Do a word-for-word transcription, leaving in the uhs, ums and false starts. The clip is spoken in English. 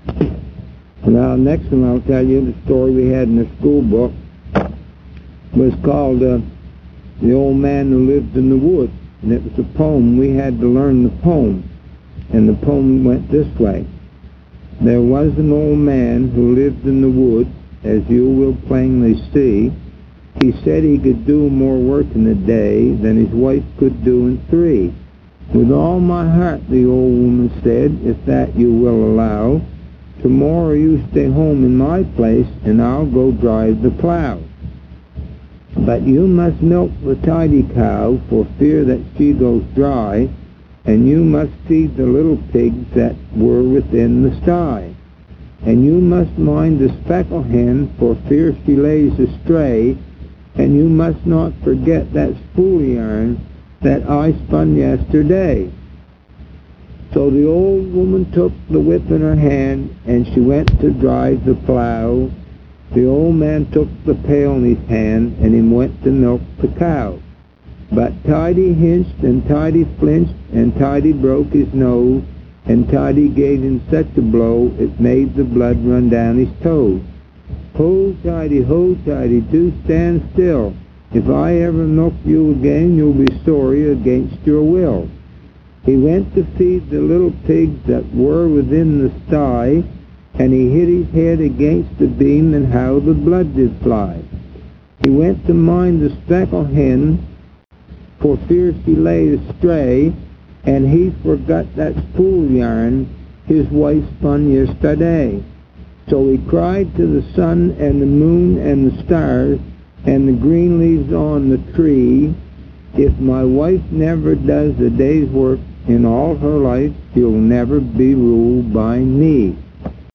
Now, next one I'll tell you, the story we had in the school book was called uh, The Old Man Who Lived in the Woods. And it was a poem. We had to learn the poem. And the poem went this way. There was an old man who lived in the woods, as you will plainly see. He said he could do more work in a day than his wife could do in three. With all my heart, the old woman said, if that you will allow, tomorrow you stay home in my place, and I'll go drive the plow. But you must milk the tidy cow for fear that she goes dry, and you must feed the little pigs that were within the sty. And you must mind the speckled hen for fear she lays astray, and you must not forget that spool yarn that I spun yesterday. So the old woman took the whip in her hand, and she went to drive the plow. The old man took the pail in his hand, and he went to milk the cow. But Tidy hinched, and Tidy flinched, and Tidy broke his nose, and Tidy gave him such a blow, it made the blood run down his toes. Ho, Tidy, ho, Tidy, do stand still. If I ever milk you again, you'll be sorry against your will. He went to feed the little pigs that were within the sty, and he hit his head against the beam, and how the blood did fly. He went to mind the speckled hen, for fear she lay astray, and he forgot that spool yarn his wife spun yesterday. So he cried to the sun and the moon and the stars and the green leaves on the tree, if my wife never does a day's work in all her life, she'll never be ruled by me.